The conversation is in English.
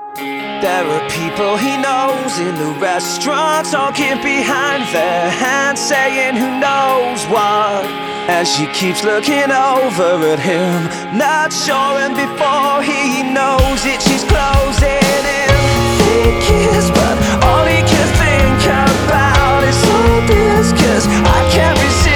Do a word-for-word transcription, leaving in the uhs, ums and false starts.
There are people he knows in the restaurant, talking behind their hands, saying who knows what. And she keeps looking over at him, not sure, and before he knows it, she's closing in. They kiss, but all he can think about is all this, 'cause I can't resist.